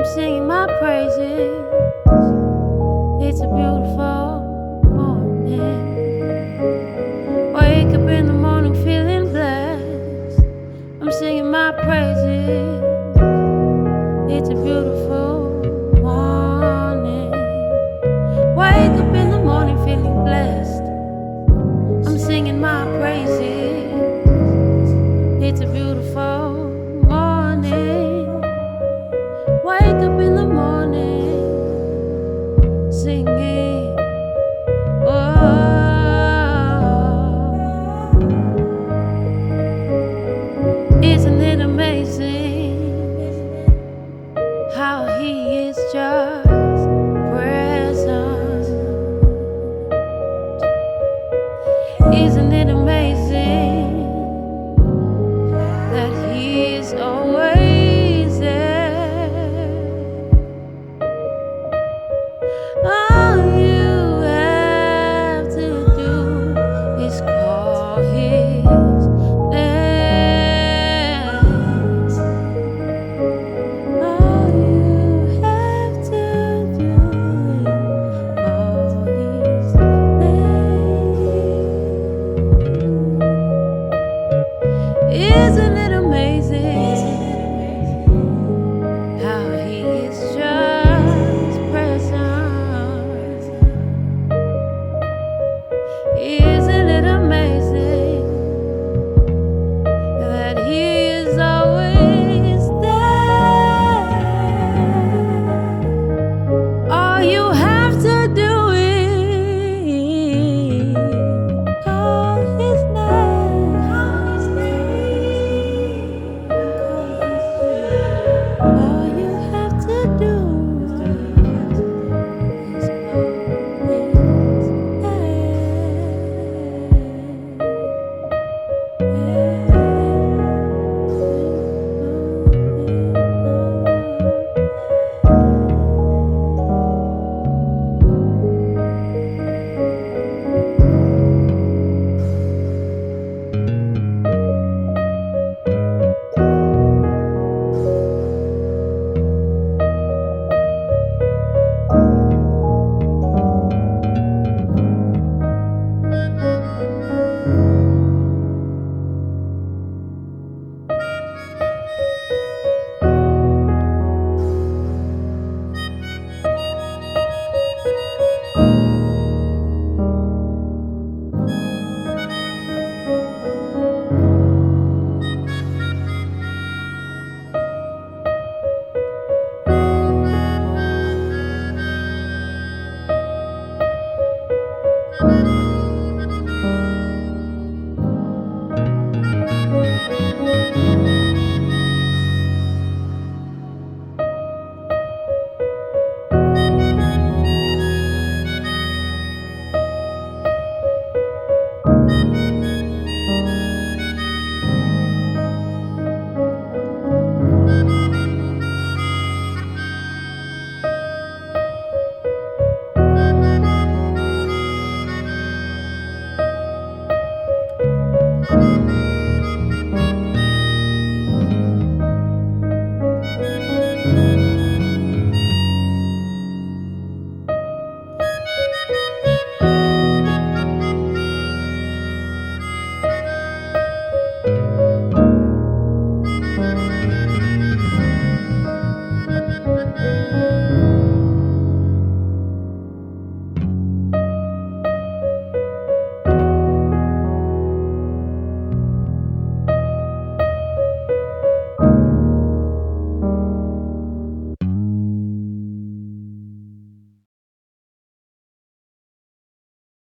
singing my praises. It's a beautiful morning. Wake up in the morning feeling blessed. I'm singing my praises. It's a beautiful morning. Wake up in the morning feeling blessed. I'm singing my praises. It's a beautiful morning. Wake up in the morning singing. Oh, isn't it amazing how He is just?